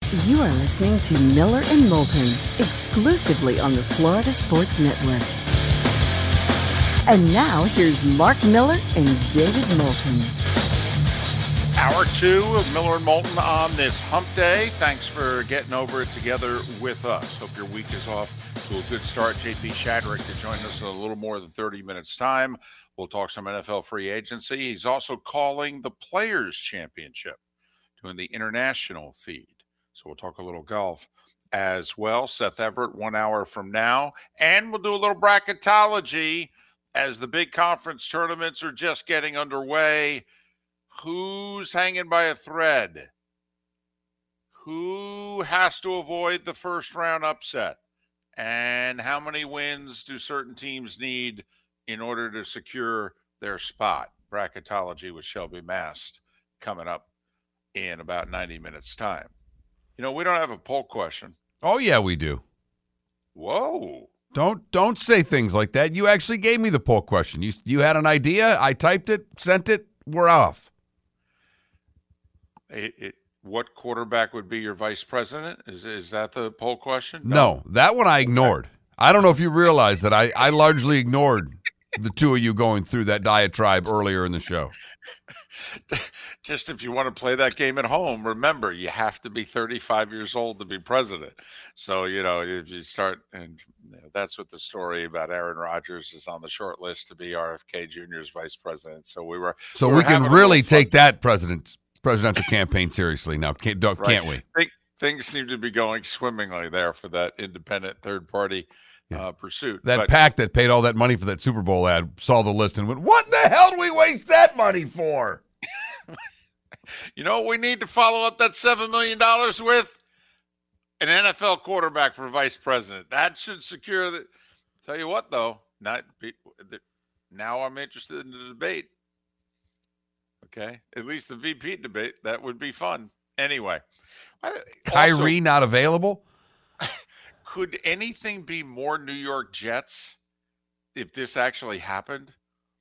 You are listening to Miller and Moulton, exclusively on the Florida Sports Network. And now, here's Mark Miller and David Moulton. Hour 2 of Miller and Moulton on this hump day. Thanks for getting over it together with us. Hope your week is off to a good start. JP Shadrick to join us in a little more than 30 minutes time. We'll talk some NFL free agency. He's also calling the Players Championship, doing the international feed. So we'll talk a little golf as well. Seth Everett, 1 hour from now. And we'll do a little bracketology as the big conference tournaments are just getting underway. Who's hanging by a thread? Who has to avoid the first round upset? And how many wins do certain teams need in order to secure their spot? Bracketology with Shelby Mast coming up in about 90 minutes' time. You know, we don't have a poll question. Oh, yeah, we do. Whoa. Don't say things like that. You actually gave me the poll question. You had an idea. I typed it, sent it. We're off. What quarterback would be your vice president? Is that the poll question? No, that one I ignored. I don't know if you realize that I largely ignored the two of you going through that diatribe earlier in the show. Just if you want to play that game at home, remember, you have to be 35 years old to be president. So, you know, if you start, and that's what the story about Aaron Rodgers is on the short list to be RFK Jr.'s vice president. So we can really take that presidential campaign seriously now, can't we? Things seem to be going swimmingly there for that independent third-party pursuit. That PAC that paid all that money for that Super Bowl ad saw the list and went, what the hell do we waste that money for? You know what we need to follow up that $7 million with? An NFL quarterback for vice president. That should secure the. Tell you what, though, now I'm interested in the debate. Okay, at least the VP debate, that would be fun. Anyway, Kyrie also, not available. Could anything be more New York Jets if this actually happened?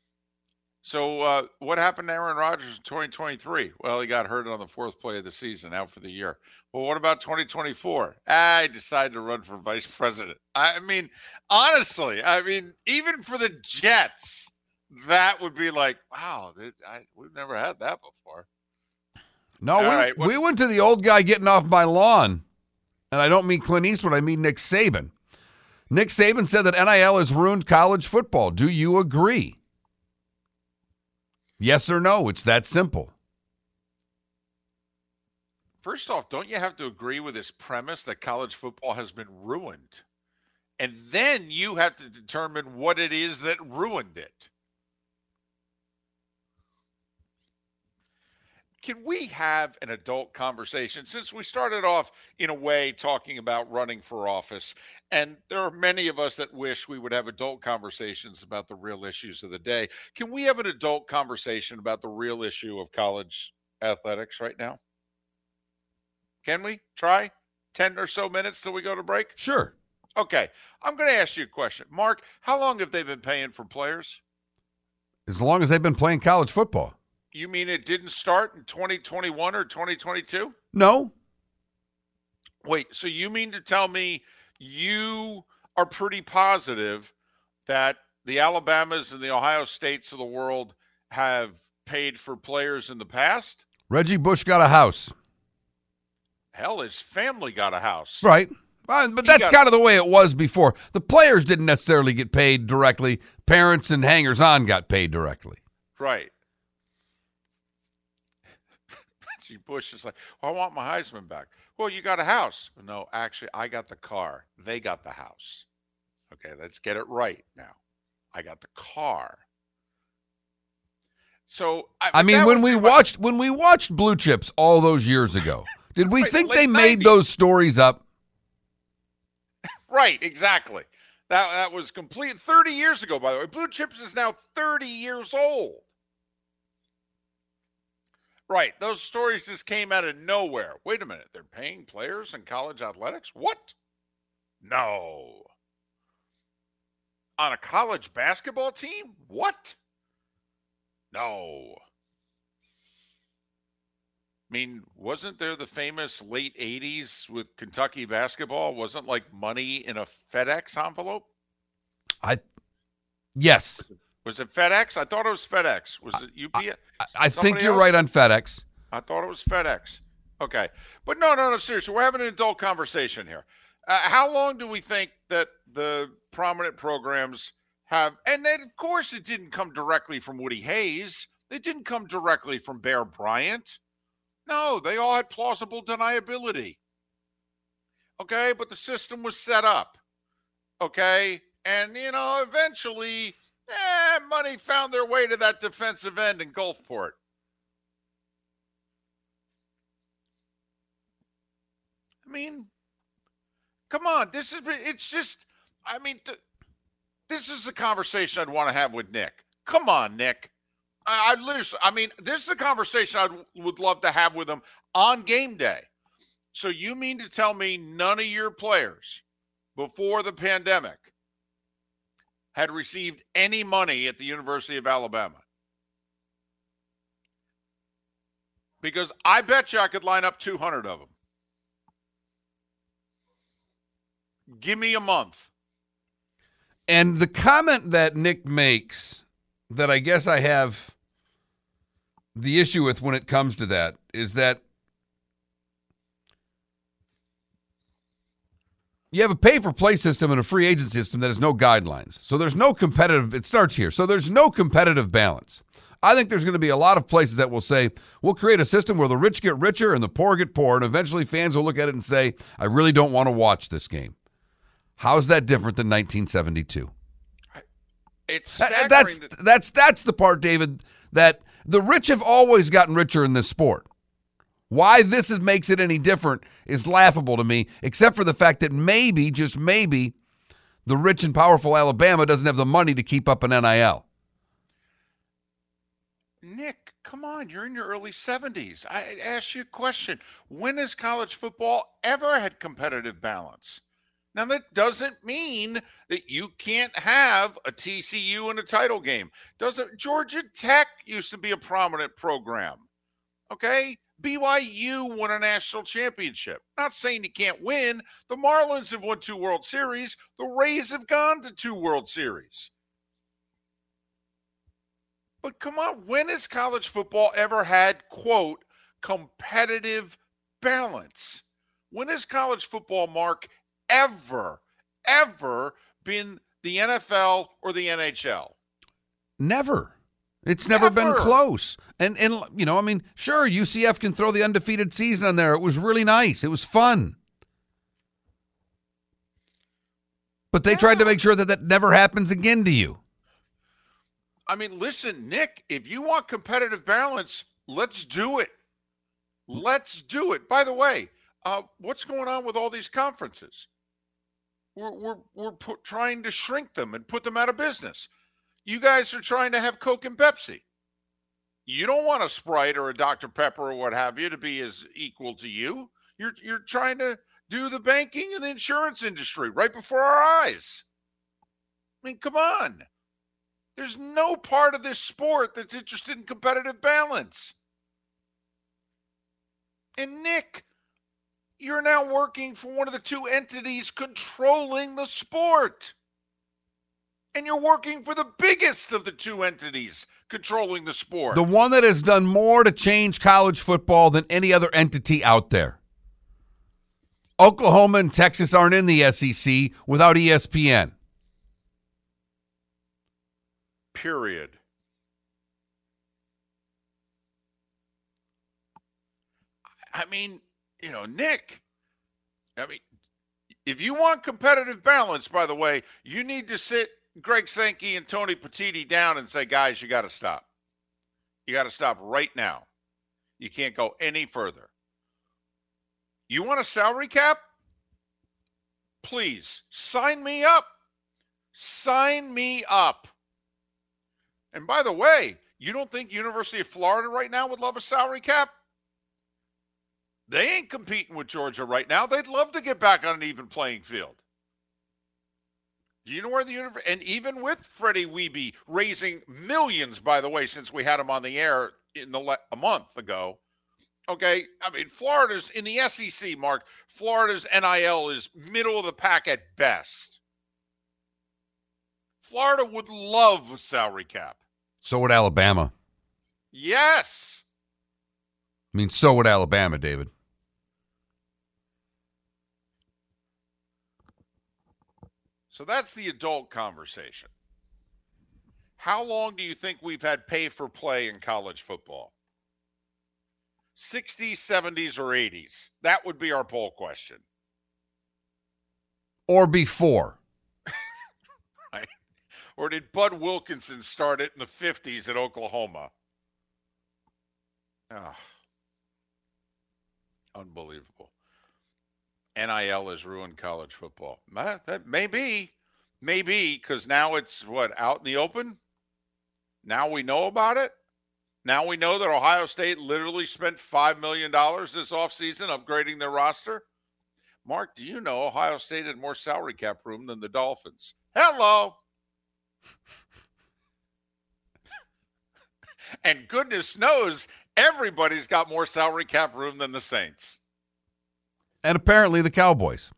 So what happened to Aaron Rodgers in 2023? Well, he got hurt on the fourth play of the season, out for the year. Well, what about 2024? I decided to run for vice president. I mean, honestly, even for the Jets, that would be like, wow, we've never had that before. No, we went to the old guy getting off my lawn, and I don't mean Clint Eastwood, I mean Nick Saban. Nick Saban said that NIL has ruined college football. Do you agree? Yes or no? It's that simple. First off, don't you have to agree with this premise that college football has been ruined? And then you have to determine what it is that ruined it. Can we have an adult conversation? Since we started off in a way talking about running for office, and there are many of us that wish we would have adult conversations about the real issues of the day. Can we have an adult conversation about the real issue of college athletics right now? Can we try 10 or so minutes till we go to break? Sure. Okay. I'm going to ask you a question. Mark, how long have they been paying for players? As long as they've been playing college football. You mean it didn't start in 2021 or 2022? No. Wait, so you mean to tell me you are pretty positive that the Alabamas and the Ohio States of the world have paid for players in the past? Reggie Bush got a house. Hell, his family got a house. Right. But that's kind of the way it was before. The players didn't necessarily get paid directly. Parents and hangers-on got paid directly. Right. Bush is like, well, I want my Heisman back. Well, you got a house. No, actually, I got the car. They got the house. Okay, let's get it right now. I got the car. So I mean, when we watched Blue Chips all those years ago, did we think they made those stories up? Right, exactly. That was complete 30 years ago, by the way. Blue Chips is now 30 years old. Right. Those stories just came out of nowhere. Wait a minute. They're paying players in college athletics? What? No. On a college basketball team? What? No. I mean, wasn't there the famous late 80s with Kentucky basketball? Wasn't like money in a FedEx envelope? Yes. Was it FedEx? I thought it was FedEx. Was it UPS? I think you're right on FedEx. I thought it was FedEx. Okay. But no, seriously. We're having an adult conversation here. How long do we think that the prominent programs have? And then, of course, it didn't come directly from Woody Hayes. It didn't come directly from Bear Bryant. No, they all had plausible deniability. Okay, but the system was set up. Okay, and, eventually, money found their way to that defensive end in Gulfport. I mean, come on. This is the conversation I'd want to have with Nick. Come on, Nick. This is a conversation I would love to have with him on game day. So you mean to tell me none of your players before the pandemic had received any money at the University of Alabama? Because I bet you I could line up 200 of them. Give me a month. And the comment that Nick makes that I guess I have the issue with when it comes to that is that you have a pay-for-play system and a free agent system that has no guidelines. So there's no competitive – it starts here. So there's no competitive balance. I think there's going to be a lot of places that will say, we'll create a system where the rich get richer and the poor get poor, and eventually fans will look at it and say, I really don't want to watch this game. How's that different than 1972? It's that's the part, David, that the rich have always gotten richer in this sport. Why this makes it any different is laughable to me, except for the fact that maybe, just maybe, the rich and powerful Alabama doesn't have the money to keep up an NIL. Nick, come on. You're in your early 70s. I asked you a question. When has college football ever had competitive balance? Now, that doesn't mean that you can't have a TCU in a title game. Georgia Tech used to be a prominent program. Okay? BYU won a national championship. Not saying you can't win. The Marlins have won 2 World Series. The Rays have gone to 2 World Series. But come on, when has college football ever had, quote, competitive balance? When has college football, Mark, ever been the NFL or the NHL? Never. It's never been close. And sure, UCF can throw the undefeated season on there. It was really nice. It was fun. But they tried to make sure that never happens again to you. I mean, listen, Nick, if you want competitive balance, let's do it. Let's do it. By the way, what's going on with all these conferences? We're trying to shrink them and put them out of business. You guys are trying to have Coke and Pepsi. You don't want a Sprite or a Dr. Pepper or what have you to be as equal to you. You're trying to do the banking and the insurance industry right before our eyes. I mean, come on. There's no part of this sport that's interested in competitive balance. And Nick, you're now working for one of the 2 entities controlling the sport. And you're working for the biggest of the 2 entities controlling the sport. The one that has done more to change college football than any other entity out there. Oklahoma and Texas aren't in the SEC without ESPN. Period. I mean, Nick, if you want competitive balance, by the way, you need to sit Greg Sankey and Tony Petitti down and say, guys, you got to stop. You got to stop right now. You can't go any further. You want a salary cap? Please, sign me up. Sign me up. And by the way, you don't think University of Florida right now would love a salary cap? They ain't competing with Georgia right now. They'd love to get back on an even playing field. Do you know where and even with Freddie Weeby raising millions, by the way, since we had him on the air a month ago, Okay, I mean, Florida's in the SEC, Mark. Florida's NIL is middle of the pack at best. Florida would love a salary cap. So would Alabama. Yes. I mean, so would Alabama, David. So that's the adult conversation. How long do you think we've had pay for play in college football? 60s, 70s, or 80s? That would be our poll question. Or before. Right. Or did Bud Wilkinson start it in the 50s at Oklahoma? Oh, unbelievable. NIL has ruined college football. Maybe, because now it's, out in the open? Now we know about it? Now we know that Ohio State literally spent $5 million this offseason upgrading their roster. Mark, do you know Ohio State had more salary cap room than the Dolphins? Hello. And goodness knows everybody's got more salary cap room than the Saints. And apparently the Cowboys.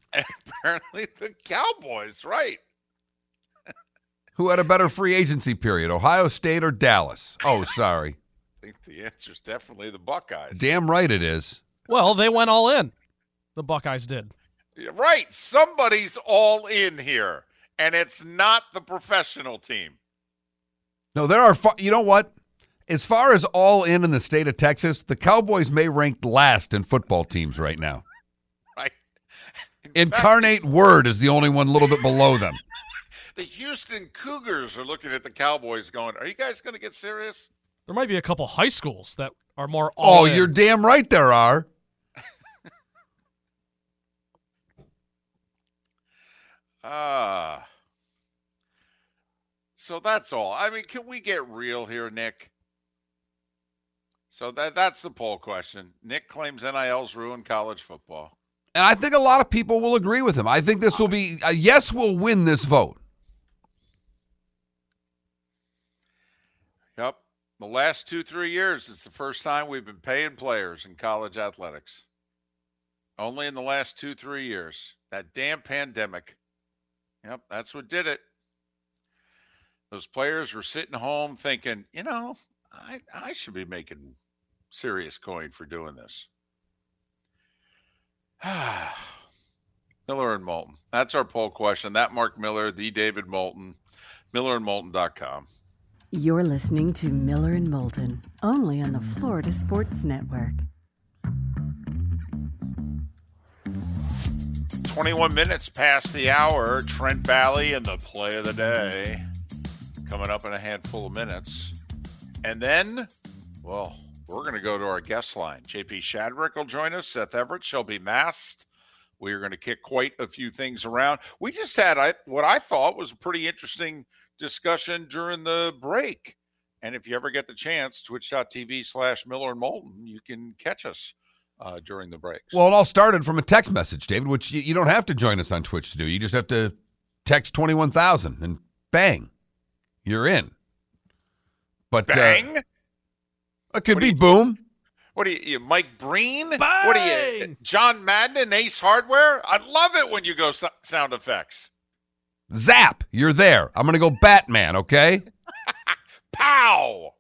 Right. Who had a better free agency period, Ohio State or Dallas? Oh, sorry. I think the answer is definitely the Buckeyes. Damn right it is. Well, they went all in. The Buckeyes did. Right. Somebody's all in here, and it's not the professional team. No, there are, you know what? As far as all in the state of Texas, the Cowboys may rank last in football teams right now. Right. Incarnate Word is the only one a little bit below them. The Houston Cougars are looking at the Cowboys going, are you guys going to get serious? There might be a couple high schools that are more all in. You're damn right there are. So that's all. I mean, can we get real here, Nick? So that's the poll question. Nick claims NIL's ruined college football. And I think a lot of people will agree with him. I think this will be, yes will win this vote. Yep. The last 2-3 years, it's the first time we've been paying players in college athletics. Only in the last 2-3 years. That damn pandemic. Yep, that's what did it. Those players were sitting home thinking, I should be making serious coin for doing this. Miller and Moulton. That's our poll question. That Mark Miller, the David Moulton, millerandmoulton.com. You're listening to Miller and Moulton, only on the Florida Sports Network. 21 minutes past the hour. Trent Valley and the play of the day coming up in a handful of minutes. And then, we're going to go to our guest line. JP Shadrick will join us. Seth Everett shall be masked. We are going to kick quite a few things around. We just had what I thought was a pretty interesting discussion during the break. And if you ever get the chance, twitch.tv/Miller and Moulton, you can catch us during the breaks. Well, it all started from a text message, David, which you don't have to join us on Twitch to do. You just have to text 21,000 and bang, you're in. But bang? It could be boom. What are you, Mike Breen? Bang! What are you, John Madden, Ace Hardware? I love it when you go sound effects. Zap, you're there. I'm going to go Batman, okay? Pow!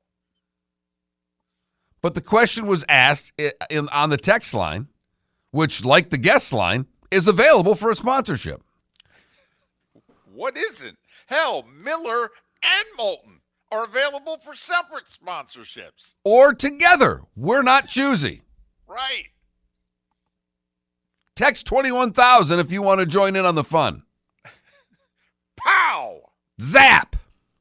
But the question was asked on the text line, which, like the guest line, is available for a sponsorship. What isn't? Hell, Miller and Moulton are available for separate sponsorships. Or together. We're not choosy. Right. Text 21,000 if you want to join in on the fun. Pow! Zap!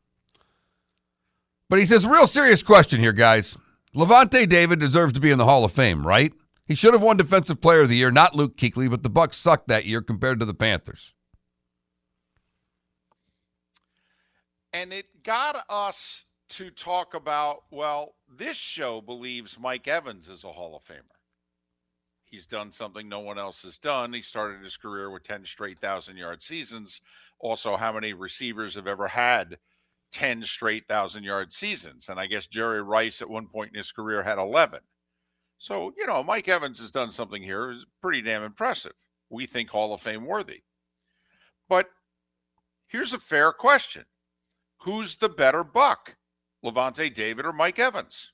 But he says, real serious question here, guys. Levante David deserves to be in the Hall of Fame, right? He should have won Defensive Player of the Year, not Luke Kuechly, but the Bucs sucked that year compared to the Panthers. And it got us to talk about, this show believes Mike Evans is a Hall of Famer. He's done something no one else has done. He started his career with 10 straight 1,000-yard seasons. Also, how many receivers have ever had 10 straight 1,000-yard seasons? And I guess Jerry Rice at one point in his career had 11. So, Mike Evans has done something here is pretty damn impressive. We think Hall of Fame worthy. But here's a fair question. Who's the better buck, Lavonte David or Mike Evans?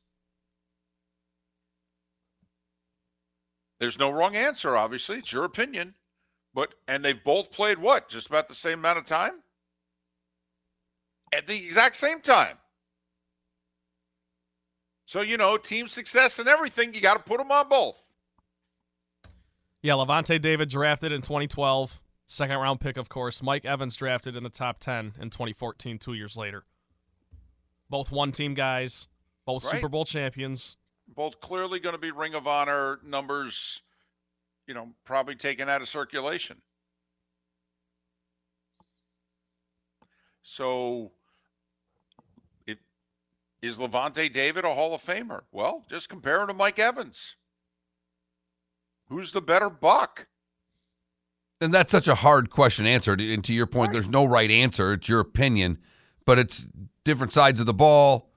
There's no wrong answer, obviously. It's your opinion. And they've both played what? Just about the same amount of time? At the exact same time. So, team success and everything, you got to put them on both. Yeah, Lavonte David drafted in 2012, second-round pick, of course. Mike Evans drafted in the top 10 in 2014, 2 years later. Both one-team guys, both right. Super Bowl champions. Both clearly going to be Ring of Honor numbers, probably taken out of circulation. So, is Lavonte David a Hall of Famer? Well, just compare him to Mike Evans. Who's the better buck? And that's such a hard question to answer. And to your point, There's no right answer. It's your opinion. But it's different sides of the ball.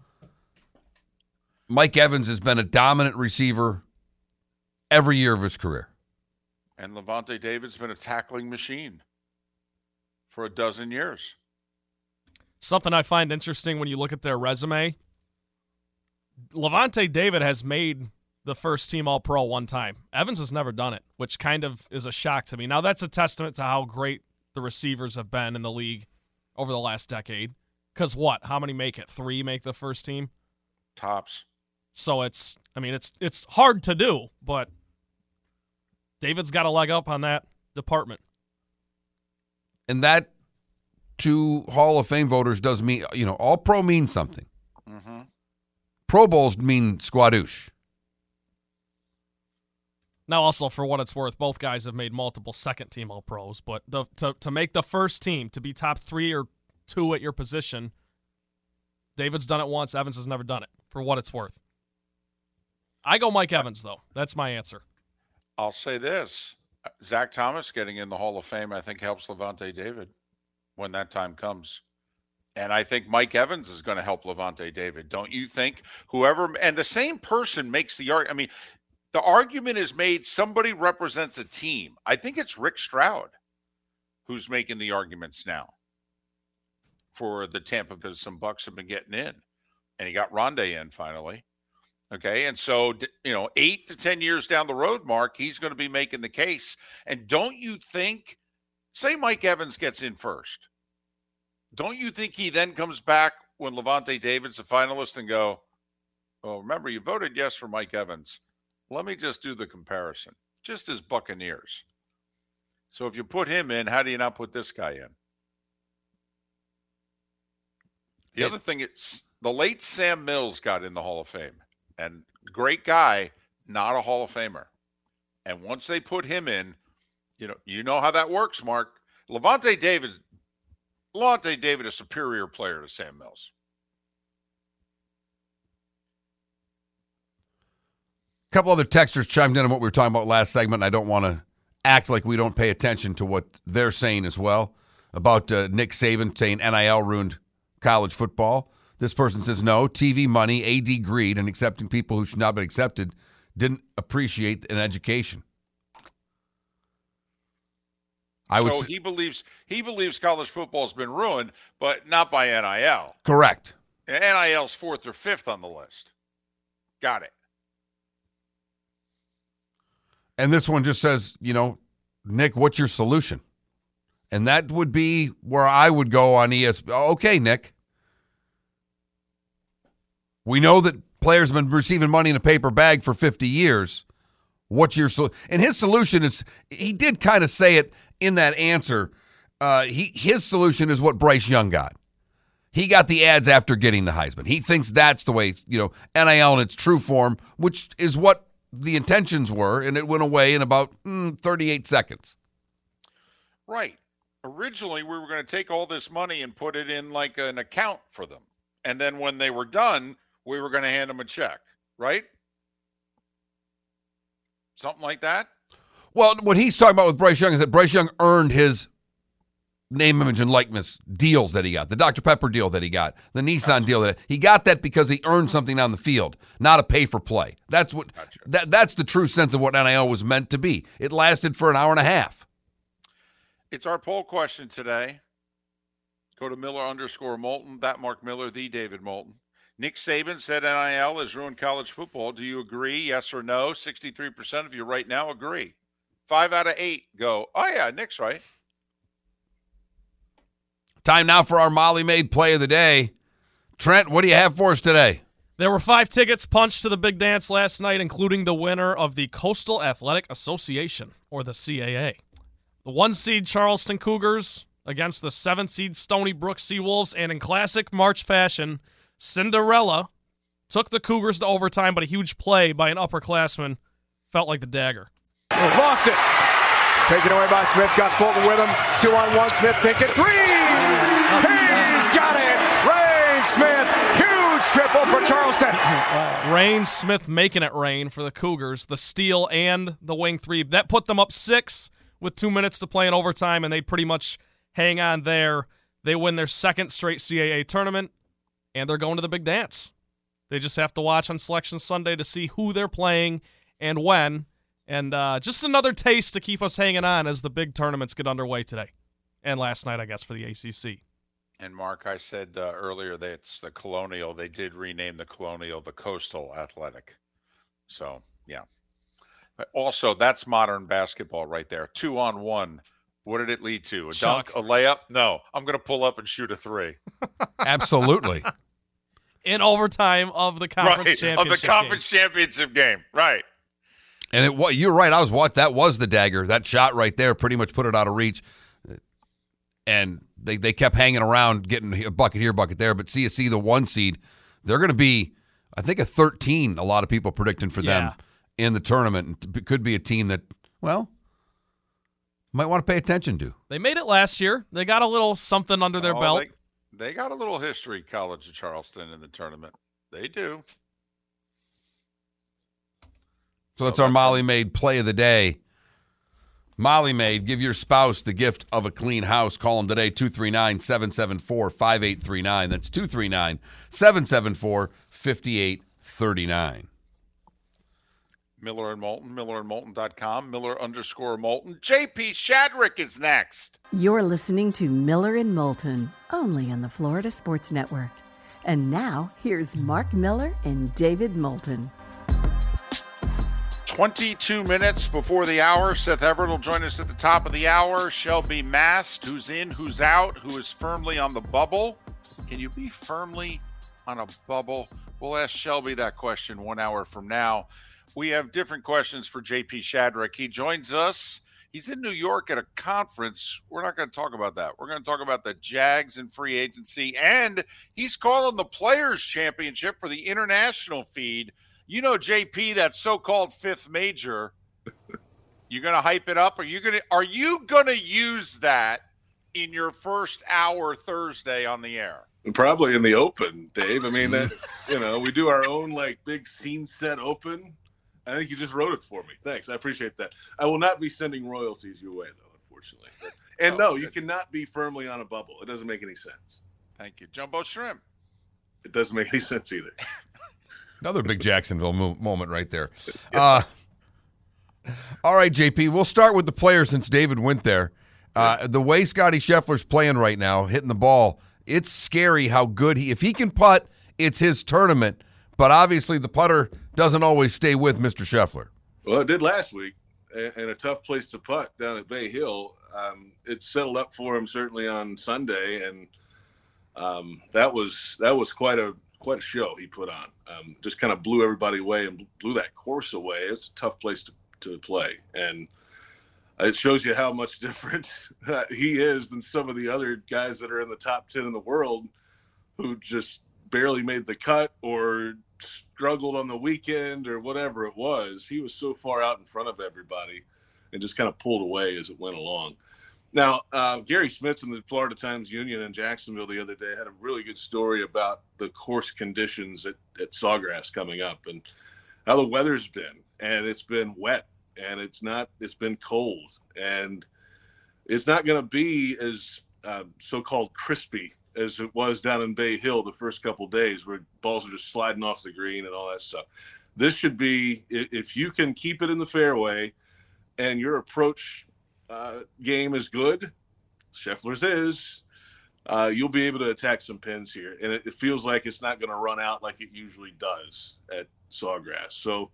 Mike Evans has been a dominant receiver every year of his career. And Lavonte David's been a tackling machine for a dozen years. Something I find interesting when you look at their resume, Lavonte David has made the first team All-Pro one time. Evans has never done it, which kind of is a shock to me. Now, that's a testament to how great the receivers have been in the league over the last decade. Because what? How many make it? 3 make the first team? Tops. So it's hard to do, but David's got a leg up on that department. And that, to Hall of Fame voters, does mean, All-Pro means something. Mm-hmm. Pro Bowls mean squadoosh. Now, also, for what it's worth, both guys have made multiple second-team All-Pros, but to make the first team, to be top 3 or 2 at your position, David's done it once, Evans has never done it, for what it's worth. I go Mike Evans, though. That's my answer. I'll say this. Zach Thomas getting in the Hall of Fame, I think, helps Lavonte David when that time comes. And I think Mike Evans is going to help Lavonte David. Don't you think? And the same person makes the argument. I mean, the argument is made somebody represents a team. I think it's Rick Stroud who's making the arguments now for the Tampa, because some Bucks have been getting in. And he got Rondé in finally. Okay, and so, 8 to 10 years down the road, Mark, he's going to be making the case. And don't you think, say Mike Evans gets in first, don't you think he then comes back when Lavonte David's a finalist and go, oh, remember, you voted yes for Mike Evans. Let me just do the comparison, just as Buccaneers. So if you put him in, how do you not put this guy in? The other thing is the late Sam Mills got in the Hall of Fame. And great guy, not a Hall of Famer. And once they put him in, you know how that works, Mark. Lavonte David, a superior player to Sam Mills. A couple other texters chimed in on what we were talking about last segment. I don't want to act like we don't pay attention to what they're saying as well about Nick Saban saying NIL ruined college football. This person says, no, TV money, AD greed, and accepting people who should not have been accepted didn't appreciate an education. He believes college football has been ruined, but not by NIL. Correct. NIL's 4th or 5th on the list. Got it. And this one just says, Nick, what's your solution? And that would be where I would go on ESPN. Okay, Nick. We know that players have been receiving money in a paper bag for 50 years. What's your solution? And his solution is, he did kind of say it in that answer. His solution is what Bryce Young got. He got the ads after getting the Heisman. He thinks that's the way, NIL in its true form, which is what the intentions were, and it went away in about 38 seconds. Right. Originally, we were going to take all this money and put it in like an account for them. And then when they were done, we were going to hand them a check, right? Something like that? Well, what he's talking about with Bryce Young is that Bryce Young earned his name, image, and likeness deals that he got, the Dr. Pepper deal that he got, the Nissan deal that he got that because he earned something on the field, not a pay for play. That's what that's the true sense of what NIL was meant to be. It lasted for an hour and a half. It's our poll question today. Go to Miller_Moulton, that Mark Miller, the David Moulton. Nick Saban said NIL has ruined college football. Do you agree? Yes or no? 63% of you right now agree. 5 out of 8 go, oh yeah, Nick's right. Time now for our Molly Maid play of the day. Trent, what do you have for us today? There were 5 tickets punched to the big dance last night, including the winner of the Coastal Athletic Association, or the CAA. The 1-seed Charleston Cougars against the 7-seed Stony Brook Seawolves, and in classic March fashion, Cinderella took the Cougars to overtime, but a huge play by an upperclassman felt like the dagger. Lost it. Taken away by Smith. Got Fulton with him. 2-on-1. Smith thinking 3. He's got it. Rain Smith. Huge triple for Charleston. Rain Smith making it rain for the Cougars. The steal and the wing 3. That put them up 6 with 2 minutes to play in overtime, and they pretty much hang on there. They win their 2nd straight CAA tournament, and they're going to the big dance. They just have to watch on Selection Sunday to see who they're playing and when. And just another taste to keep us hanging on as the big tournaments get underway today. And last night, I guess, for the ACC. And, Mark, I said earlier that it's the Colonial. They did rename the Colonial the Coastal Athletic. So, yeah. But also, that's modern basketball right there. 2-on-1. What did it lead to? A dunk? A layup? No. I'm going to pull up and shoot a 3. Absolutely. In overtime of the conference championship of the conference championship game. Right. And you're right. That was the dagger. That shot right there pretty much put it out of reach. And they kept hanging around, getting a bucket here, bucket there. But CSC, the 1-seed, they're going to be, I think, a 13. A lot of people predicting for them in the tournament. It could be a team that, well, might want to pay attention to. They made it last year. They got a little something under their belt. They got a little history, College of Charleston, in the tournament. They do. So that's our Molly Maid play of the day. Molly Maid, give your spouse the gift of a clean house. Call them today, 239-774-5839. That's 239-774-5839. Miller and Moulton, MillerandMoulton.com, Miller_Moulton. JP Shadrick is next. You're listening to Miller and Moulton, only on the Florida Sports Network. And now, here's Mark Miller and David Moulton. 22 minutes before the hour. Seth Everett will join us at the top of the hour. Shelby Mast, who's in, who's out, who is firmly on the bubble. Can you be firmly on a bubble? We'll ask Shelby that question 1 hour from now. We have different questions for JP Shadrick. He joins us. He's in New York at a conference. We're not going to talk about that. We're going to talk about the Jags and free agency. And he's calling the Players' Championship for the international feed. You know, JP, that so-called fifth major, you're going to hype it up? Are you going to use that in your first hour Thursday on the air? Probably in the open, Dave. I mean, we do our own big scene set open. I think you just wrote it for me. Thanks. I appreciate that. I will not be sending royalties your way, though, unfortunately. You cannot be firmly on a bubble. It doesn't make any sense. Thank you. Jumbo Shrimp. It doesn't make any sense either. Another big Jacksonville moment right there. All right, JP, we'll start with the players since David went there. The way Scotty Scheffler's playing right now, hitting the ball, it's scary how good if he can putt, it's his tournament. But obviously the putter doesn't always stay with Mr. Scheffler. Well, it did last week, and a tough place to putt down at Bay Hill. It settled up for him certainly on Sunday, and that was quite a show he put on. Just kind of blew everybody away and blew that course away. It's a tough place to play, and it shows you how much different he is than some of the other guys that are in the top 10 in the world who just barely made the cut or struggled on the weekend or whatever it was. He was so far out in front of everybody and just kind of pulled away as it went along. Now, Gary Smith in the Florida Times-Union in Jacksonville the other day had a really good story about the course conditions at Sawgrass coming up and how the weather's been. And it's been wet, and it's been cold. And it's not going to be as so-called crispy as it was down in Bay Hill the first couple of days, where balls are just sliding off the green and all that stuff. This should be, if you can keep it in the fairway and your approach game is good, Scheffler's is, you'll be able to attack some pins here. And it feels like it's not going to run out like it usually does at Sawgrass. So,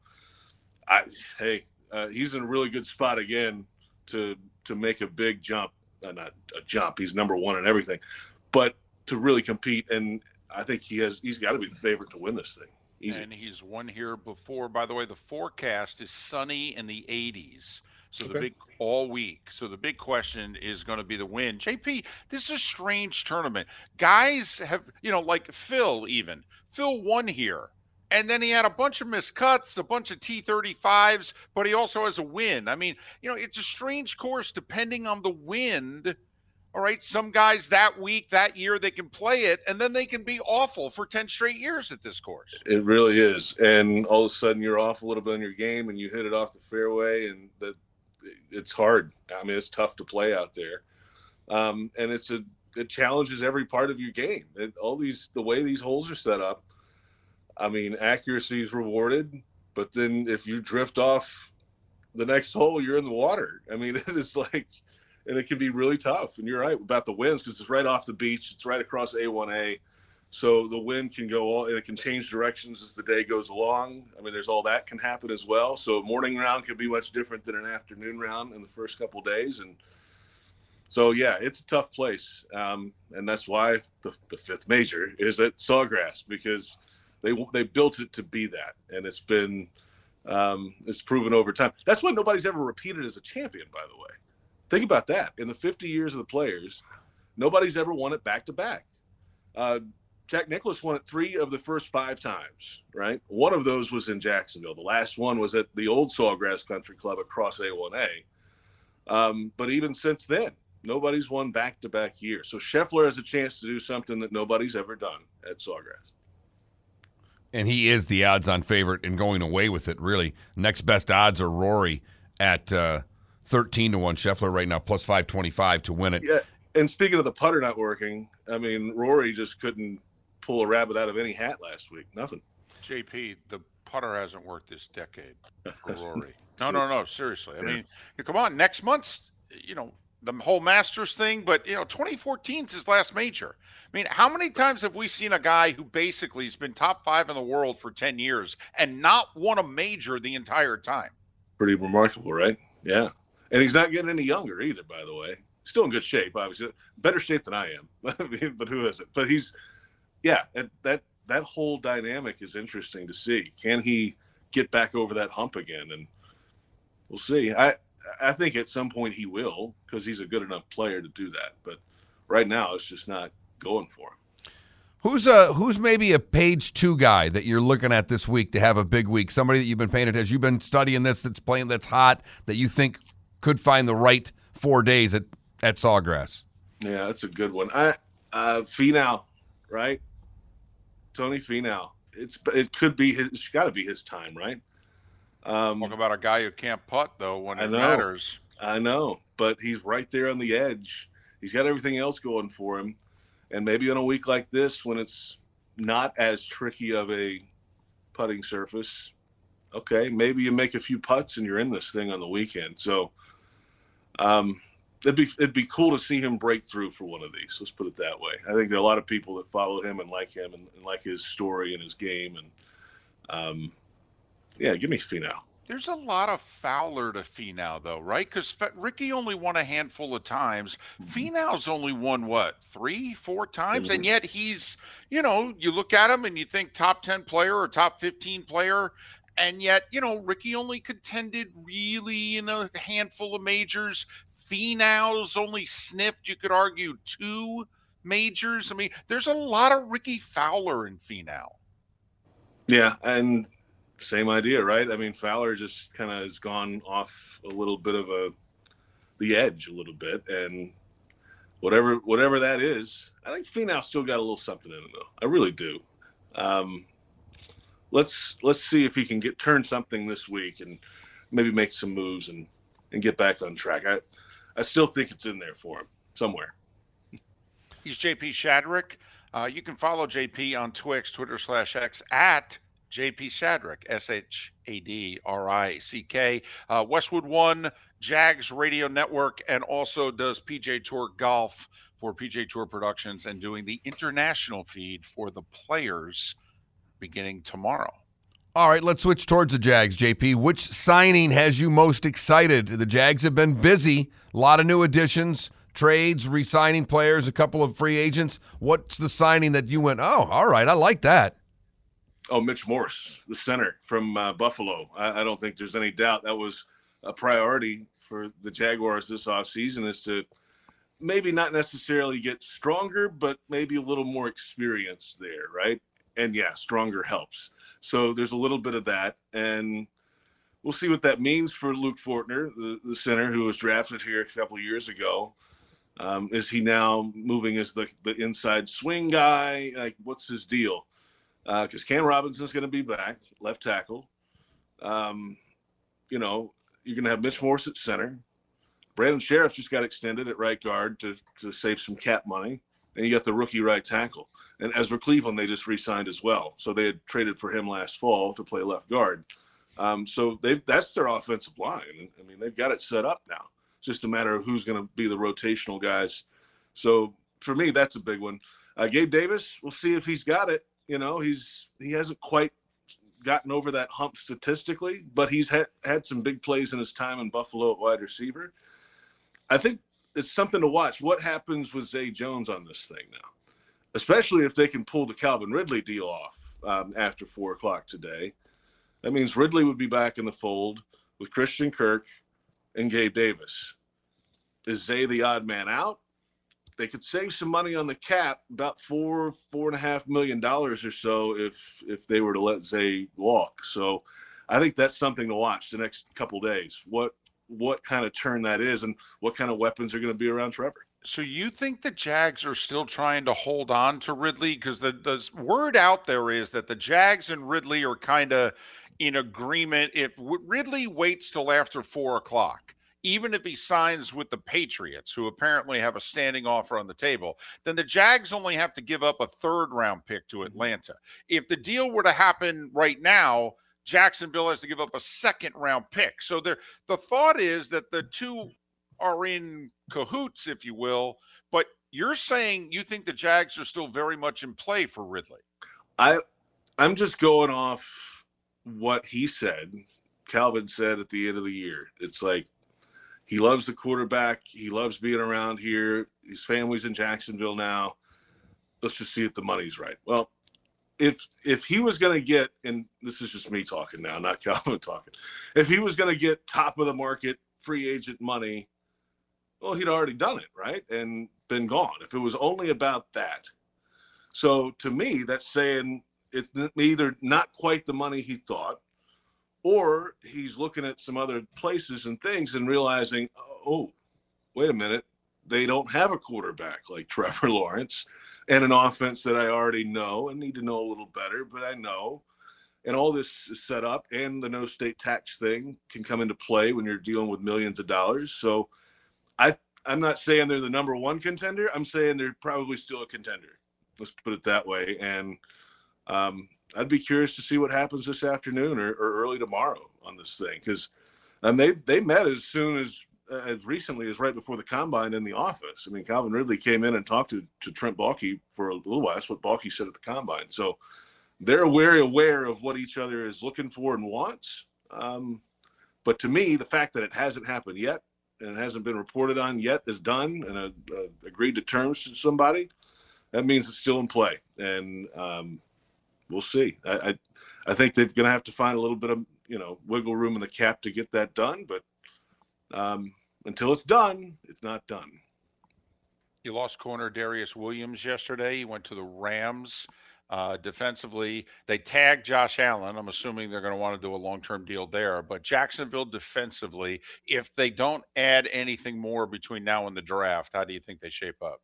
he's in a really good spot again to make a big jump. Not a jump, he's number one in everything, but to really compete. And I think he's got to be the favorite to win this thing. Easy. And he's won here before. By the way, the forecast is sunny in the 80s. So the big all week. So the big question is going to be the win. JP, this is a strange tournament. Guys have, like Phil even. Phil won here. And then he had a bunch of missed cuts, a bunch of T35s, but he also has a win. I mean, it's a strange course depending on the wind. All right, some guys that week, that year, they can play it, and then they can be awful for 10 straight years at this course. It really is. And all of a sudden you're off a little bit on your game and you hit it off the fairway, and it's hard. I mean, it's tough to play out there. And it challenges every part of your game. The way these holes are set up, I mean, accuracy is rewarded, but then if you drift off the next hole, you're in the water. I mean, it is like, and it can be really tough. And you're right about the winds, because it's right off the beach. It's right across A1A. So the wind can go and it can change directions as the day goes along. I mean, there's all that can happen as well. So a morning round can be much different than an afternoon round in the first couple of days. And so, yeah, it's a tough place. And that's why the fifth major is at Sawgrass, because they built it to be that. And it's been it's proven over time. That's why nobody's ever repeated as a champion, by the way. Think about that. In the 50 years of the Players, nobody's ever won it back-to-back. Jack Nicklaus won it 3 of the first 5 times, right? One of those was in Jacksonville. The last one was at the old Sawgrass Country Club across A1A. But even since then, nobody's won back-to-back years. So Scheffler has a chance to do something that nobody's ever done at Sawgrass. And he is the odds-on favorite in going away with it, really. Next best odds are Rory at 13-1. Scheffler right now plus 525 to win it. Yeah, and speaking of the putter not working, I mean, Rory just couldn't pull a rabbit out of any hat last week. Nothing. JP, the putter hasn't worked this decade for Rory. No, seriously. I mean, come on, next month's, the whole Masters thing, but 2014 is his last major. I mean, how many times have we seen a guy who basically has been top 5 in the world for 10 years and not won a major the entire time? Pretty remarkable, right? Yeah. And he's not getting any younger either, by the way. Still in good shape, obviously. Better shape than I am. I mean, but who isn't? But that whole dynamic is interesting to see. Can he get back over that hump again? And we'll see. I think at some point he will, because he's a good enough player to do that. But right now, it's just not going for him. Who's maybe a page 2 guy that you're looking at this week to have a big week? Somebody that you've been paying attention, you've been studying this, that's playing, that's hot, that you think could find the right 4 days at Sawgrass? Yeah, that's a good one. Finau, right? Tony Finau. It could be it's got to be his time, right? Talk about a guy who can't putt, though, when it matters. I know, but he's right there on the edge. He's got everything else going for him. And maybe on a week like this, when it's not as tricky of a putting surface, okay, maybe you make a few putts and you're in this thing on the weekend. So it'd be cool to see him break through for one of these. Let's put it that way. I think there are a lot of people that follow him and like his story and his game. And give me Finau. There's a lot of Fowler to Finau, though, right? Because Ricky only won a handful of times. Finau's only won, 3, 4 times? And yet he's, you look at him and you think top 10 player or top 15 player. And yet, Ricky only contended really in a handful of majors. Finau's only sniffed, you could argue, 2 majors. I mean, there's a lot of Ricky Fowler in Finau. Yeah, and same idea, right? I mean, Fowler just kind of has gone off a little bit of the edge a little bit, and whatever that is, I think Finau still got a little something in it, though. I really do. Let's see if he can turn something this week and maybe make some moves and get back on track. I still think it's in there for him somewhere. He's JP Shadrick. You can follow JP on Twix, Twitter/X at JP Shadrick, SHADRICK. Westwood One, Jags Radio Network, and also does PJ Tour Golf for PJ Tour Productions and doing the international feed for the players beginning tomorrow. All right, let's switch towards the Jags, JP. Which signing has you most excited? The Jags have been busy, a lot of new additions, trades, re-signing players, a couple of free agents. What's the signing that you went, oh, all right, I like that? Oh, Mitch Morse, the center from Buffalo. I don't think there's any doubt that was a priority for the Jaguars this offseason, is to maybe not necessarily get stronger, but maybe a little more experience there, right? And, yeah, stronger helps. So there's a little bit of that, and we'll see what that means for Luke Fortner, the center who was drafted here a couple of years ago. Is he now moving as the inside swing guy? Like, what's his deal? Because Cam Robinson's going to be back, left tackle. You're going to have Mitch Morse at center. Brandon Sheriff just got extended at right guard to save some cap money. And you got the rookie right tackle. And Ezra Cleveland, they just re-signed as well. So they had traded for him last fall to play left guard. So that's their offensive line. I mean, they've got it set up now. It's just a matter of who's going to be the rotational guys. So for me, that's a big one. Gabe Davis, we'll see if he's got it. He hasn't quite gotten over that hump statistically, but he's had some big plays in his time in Buffalo at wide receiver. I think it's something to watch. What happens with Zay Jones on this thing now, especially if they can pull the Calvin Ridley deal off after 4 o'clock today. That means Ridley would be back in the fold with Christian Kirk and Gabe Davis. Is Zay the odd man out? They could save some money on the cap, about $4.5 million or so if they were to let Zay walk. So I think that's something to watch the next couple days. What kind of turn that is and what kind of weapons are going to be around Trevor. So you think the Jags are still trying to hold on to Ridley? Because the word out there is that the Jags and Ridley are kind of in agreement. If Ridley waits till after 4 o'clock, even if he signs with the Patriots, who apparently have a standing offer on the table, then the Jags only have to give up a 3rd-round pick to Atlanta. If the deal were to happen right now, Jacksonville has to give up a 2nd-round pick. So the thought is that the two are in cahoots, if you will, but you're saying you think the Jags are still very much in play for Ridley. I'm just going off what he said. Calvin said at the end of the year. It's like he loves the quarterback. He loves being around here. His family's in Jacksonville now. Let's just see if the money's right. Well, if he was going to get, and this is just me talking now, not Calvin talking, if he was going to get top of the market free agent money, well, he'd already done it, right? And been gone. If it was only about that. So to me, that's saying it's either not quite the money he thought, or he's looking at some other places and things and realizing, oh, wait a minute, they don't have a quarterback like Trevor Lawrence and an offense that I already know and need to know a little better, but I know. And all this is set up, and the no state tax thing can come into play when you're dealing with millions of dollars. So I'm not saying they're the number one contender. I'm saying they're probably still a contender. Let's put it that way. And I'd be curious to see what happens this afternoon or early tomorrow on this thing, because they met as soon as recently as right before the combine in the office. I mean, Calvin Ridley came in and talked to Trent Baalke for a little while. That's what Baalke said at the combine. So they're very aware of what each other is looking for and wants. But to me, the fact that it hasn't happened yet and it hasn't been reported on yet is done and agreed to terms to somebody, that means it's still in play. And we'll see. I think they're going to have to find a little bit of, wiggle room in the cap to get that done. But until it's done, it's not done. You lost corner Darius Williams yesterday. He went to the Rams. Defensively, they tagged Josh Allen. I'm assuming they're going to want to do a long-term deal there. But Jacksonville defensively, if they don't add anything more between now and the draft, how do you think they shape up?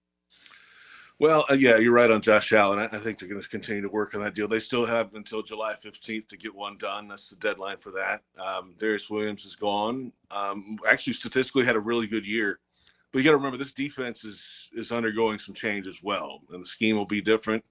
Well, yeah, you're right on Josh Allen. I think they're going to continue to work on that deal. They still have until July 15th to get one done. That's the deadline for that. Darius Williams is gone. Actually, statistically had a really good year But you got to remember, this defense is undergoing some change as well, and the scheme will be different.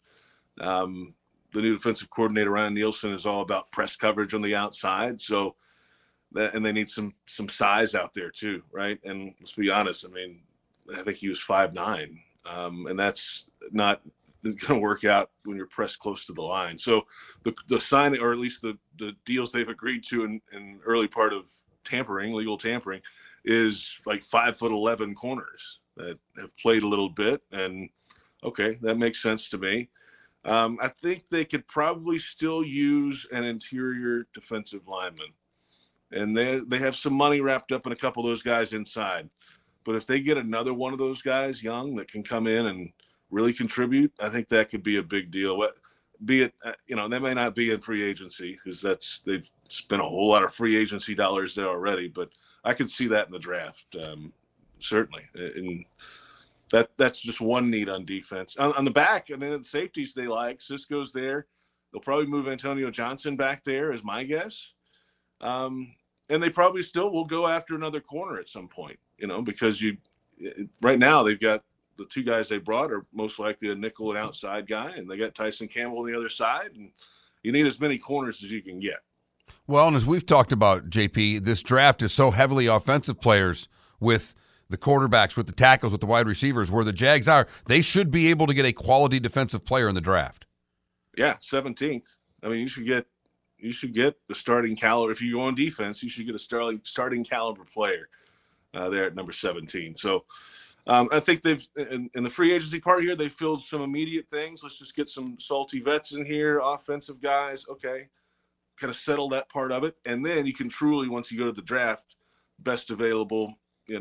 The new defensive coordinator, Ryan Nielsen, is all about press coverage on the outside. So, and they need some size out there too, right? And let's be honest, I mean, I think he was 5'9", and that's not going to work out when you're pressed close to the line. So the signing, or at least the deals they've agreed to in early part of legal tampering, is like 5'11" corners that have played a little bit. And okay, that makes sense to me. I think they could probably still use an interior defensive lineman, and they have some money wrapped up in a couple of those guys inside. But if they get another one of those guys young that can come in and really contribute, I think that could be a big deal. Be it, they may not be in free agency because they've spent a whole lot of free agency dollars there already, but I could see that in the draft, certainly. And that's just one need on defense. On the back, and then the safeties they like. Cisco's there. They'll probably move Antonio Johnson back there, is my guess. And they probably still will go after another corner at some point, because right now they've got the two guys they brought are most likely a nickel and outside guy, and they got Tyson Campbell on the other side, and you need as many corners as you can get. Well, and as we've talked about, JP, this draft is so heavily offensive players with the quarterbacks, with the tackles, with the wide receivers, where the Jags are. They should be able to get a quality defensive player in the draft. Yeah, 17th. I mean, you should get the starting caliber. If you go on defense, you should get a starting caliber player there at number 17. So I think they've in the free agency part here, they filled some immediate things. Let's just get some salty vets in here, offensive guys. Okay, kind of settle that part of it, and then you can truly, once you go to the draft, best available,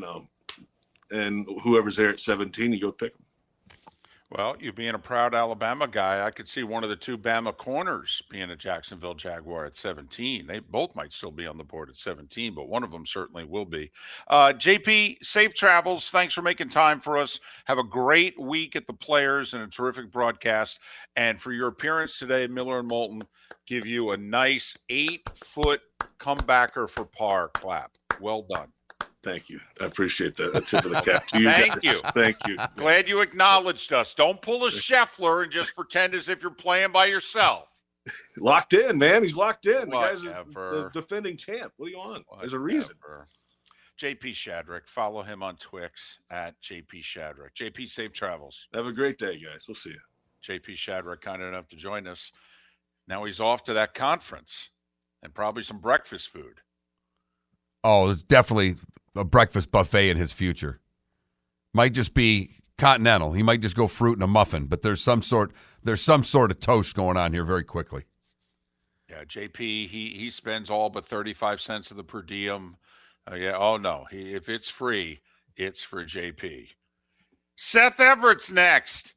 and whoever's there at 17, you go pick them. Well, you being a proud Alabama guy, I could see one of the two Bama corners being a Jacksonville Jaguar at 17. They both might still be on the board at 17, but one of them certainly will be. JP, safe travels. Thanks for making time for us. Have a great week at the Players and a terrific broadcast. And for your appearance today, Miller and Moulton give you a nice 8-foot comebacker for par clap. Well done. Thank you. I appreciate that. A tip of the cap to you. Thank you. Thank you. Glad you acknowledged us. Don't pull a Scheffler and just pretend as if you're playing by yourself. Locked in, man. He's locked in. Whatever. The guy's the defending champ. What do you want? There's a reason. JP Shadrick. Follow him on Twix at JP Shadrick. JP, safe travels. Have a great day, guys. We'll see you. JP Shadrick, kind enough to join us. Now he's off to that conference and probably some breakfast food. Oh, definitely a breakfast buffet in his future. Might just be continental. He might just go fruit and a muffin, but there's some sort of toast going on here very quickly. Yeah, JP, he spends all but 35 cents of the per diem. If it's free, it's for JP. Seth Everett's next.